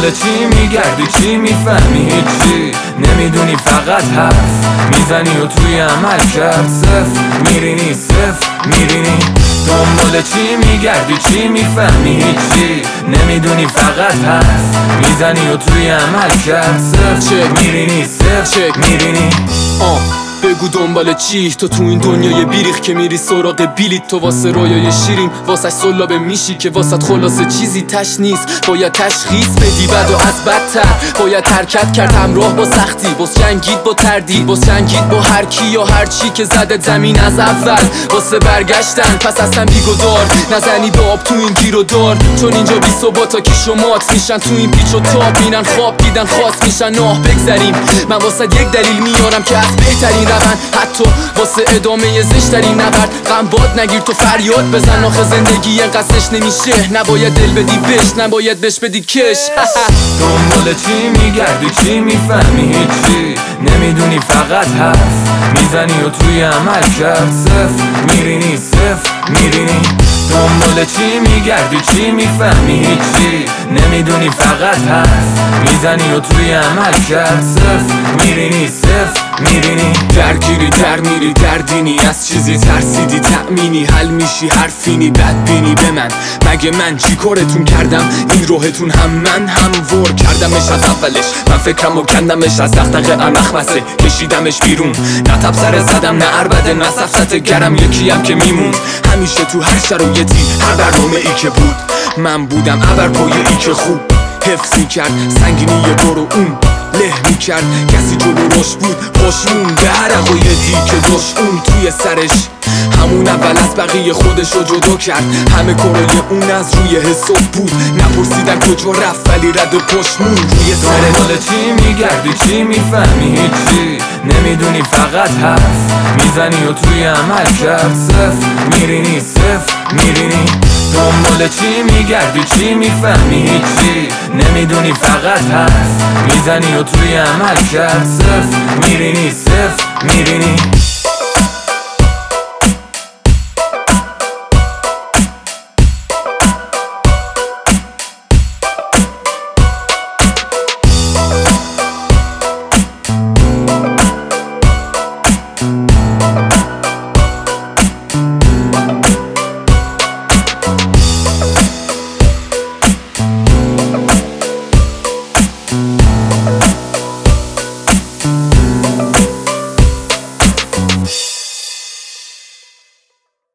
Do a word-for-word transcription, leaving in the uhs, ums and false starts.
دنبال چی میگردی، چی میفهمی، هیچی نمیدونی، فقط حرف میزنی و توی عمل کرد صفر میرینی، صفر میرینی. دنبال چی میگردی، چی میفهمی، هیچی نمیدونی، فقط حرف میزنی و توی عمل کرد صفر میرینی، صفر میرینی. آه بگو دنبال چی تو تو این دنیای بیریخ که میری سراغ بیلیت؟ تو واسه رویای شیرین واسه سلاب میشی که واسه خلاصه چیزی تش نیست. باید تشخیص بدی بد و از بدتر، باید حرکت کرد همراه با سختی، باز جنگید با تردید، باز جنگید با هر کی یا هر چی که زده زمین از اول واسه برگشتن. پس اصلا بیگدار نزنی به آب تو این گیر و دار، چون اینجا بی ثباتا کی شمات میشن تو این پیچ و تاب، بینن خواب دیدن خواست میشن ناه. بگذریم من واسه یک دلیل میارم که از بهترین حتی واسه ادامه زشترین نبرد غم باد نگیر تو فریاد بزن. آخه زندگی انقصش نمیشه، نباید دل بدی بش، نباید بش بدی کش. دنبال چی میگردی، چی میفهمی، هیچی نمیدونی، فقط حرف میزنی و توی عمل کرد صفر میرینی، صفر میرینی. دنبال چی میگردی، چی میفهمی، هیچی نمیدونی، فقط حرف میزنی و توی عمل کرد صفر میرینی، صفر میرینی. درگیری در میری دردینی، از چیزی ترسیدی تأمینی، حل میشی حرفینی بدبینی به من. مگه من چی کارتون کردم؟ این روحتون هم من هم ور کردمش از اولش، من فکرم و کندمش از دغدغه مخمسه کشیدمش بیرون. نه تبصره زدم نه عربده نه سفسته گرم، یکیم که میمون همیشه تو هر شرایطی، هر برنامه ای که بود من بودم ابرپایه ای که خوب حفظی کرد سنگینی برو اون له میکرد. کسی جلو روش بود پاشمون به هر عقایدی که داشت اون توی سرش، همون اول از بقیه خودشو جدا کرد. همه کارای اون از روی حساب بود، نپرسیدن کجا رفت ولی رد پشمون روی سرش. دنبال چی میگردی، چی میفهمی، هیچی نمیدونی، فقط حرف میزنی و توی عمل کرد صفر میرینی، صفر میرینی. دنبال چی میگردی، چی میفهمی، هیچی نمیدونی، فقط حرف میزنی و توی عمل کرد صفر میرینی، صفر میرینی.